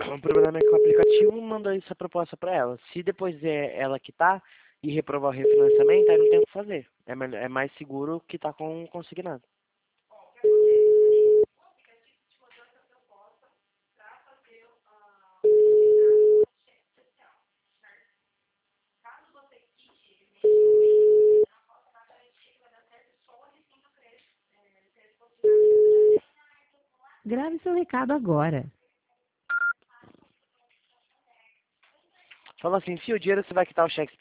O problema é que o aplicativo mandou essa proposta para ela. Se depois é ela quitar e reprovar o refinanciamento, aí não tem o que fazer. É mais seguro quitar com consignado. Grave seu recado agora. Fala assim, se o dinheiro você vai quitar o cheque